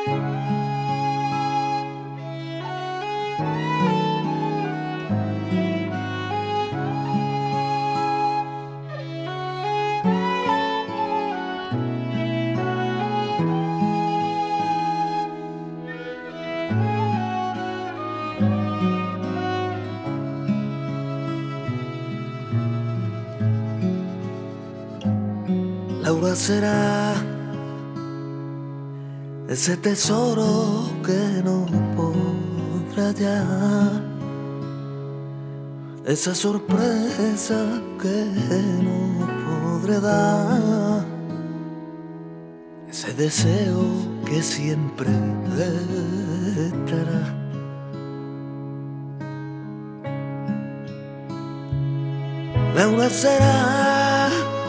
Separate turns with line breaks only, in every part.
Laura será ese tesoro que no podrá hallar, esa sorpresa que no podré dar, ese deseo que siempre estará. Laura será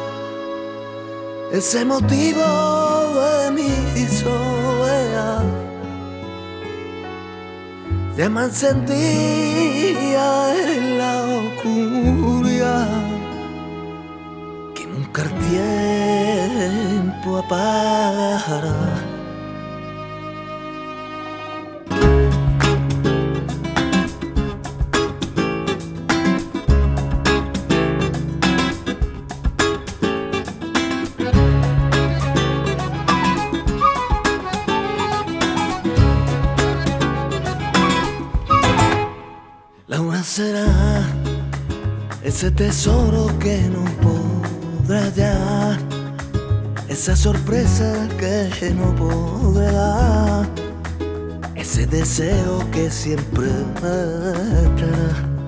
ese motivo de mi soledad, llaman sentía en la oscuridad que nunca el tiempo apagará. Laura será ese tesoro que no podrá hallar, esa sorpresa que no podré dar, ese deseo que siempre estará.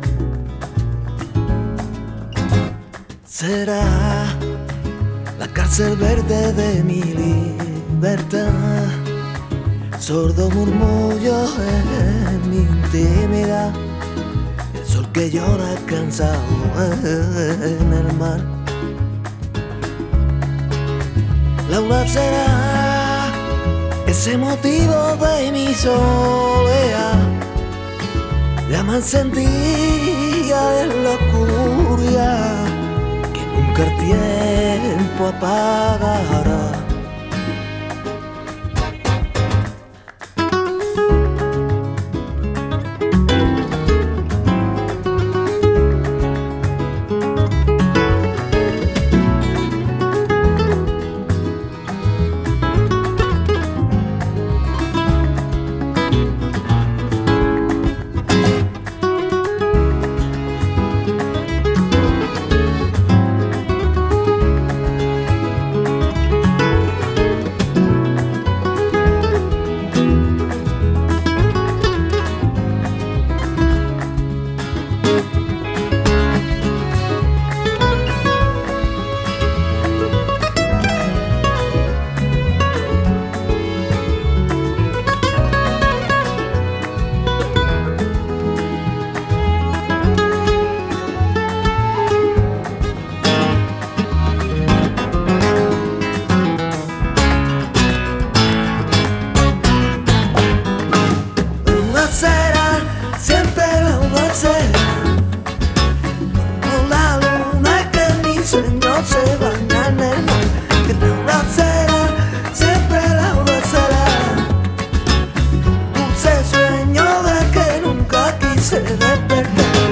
Será la cárcel verde de mi libertad, sordo murmullo en mi intimidad, el sol que llora cansado en el mar. Laura será ese motivo de mi soledad, llaman sentía en la oscuridad que nunca el tiempo apagará. Será siempre Laura será, como la luna que mis sueños se bañan en el mar. Que Laura será siempre Laura será, dulce sueño de que nunca quise despertar.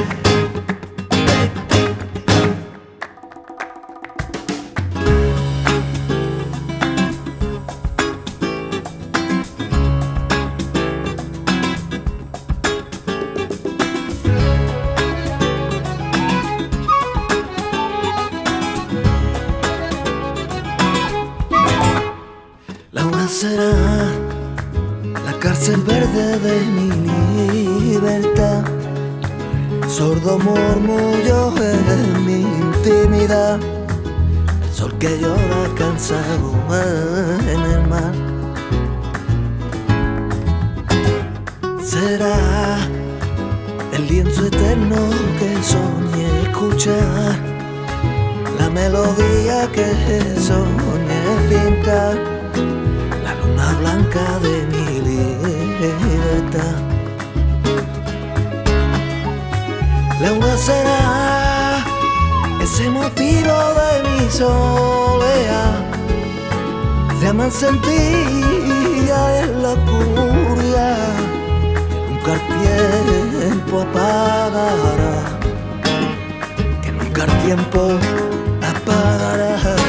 Laura será la cárcel verde de mi libertad, sordo murmullo en mi intimidad, el sol que llora cansado en el mar. Será el lienzo eterno que soñé escuchar, la melodía que soñé pintar, la luna blanca de mi libertad. Laura será ese motivo de mi soledad, llaman sentir furia y la curia que nunca el tiempo apagará, que nunca el tiempo apagará.